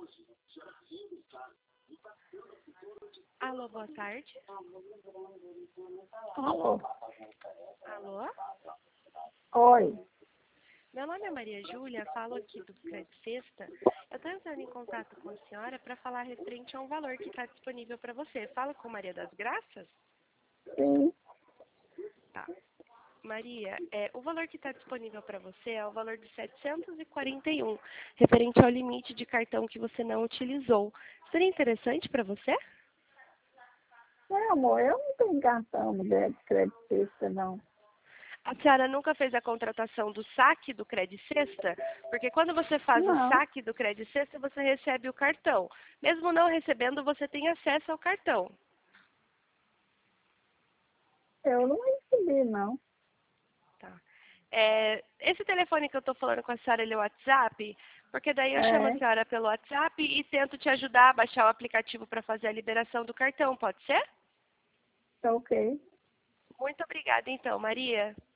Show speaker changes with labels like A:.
A: Alô, boa tarde.
B: Alô?
A: Alô?
B: Oi.
A: Meu nome é Maria Júlia, falo aqui do Credit Sexta. Eu estou entrando em contato com a senhora para falar referente a um valor que está disponível para você. Fala com Maria das Graças?
B: Sim.
A: Tá. Maria, o valor que está disponível para você é o valor de 741, referente ao limite de cartão que você não utilizou. Seria interessante para você?
B: Não, amor, eu não tenho cartão de crédito, não.
A: A senhora nunca fez a contratação do saque do Credit Sexta? Porque quando você faz o
B: Não,
A: saque do Credit Sexta, você recebe o cartão. Mesmo não recebendo, você tem acesso ao cartão.
B: eu não recebi, não.
A: Tá. Esse telefone que eu estou falando com a senhora, ele é o WhatsApp? Porque daí eu chamo a
B: É,
A: senhora pelo WhatsApp e tento te ajudar a baixar o aplicativo para fazer a liberação do cartão, pode ser?
B: tá ok.
A: Muito obrigada então, Maria.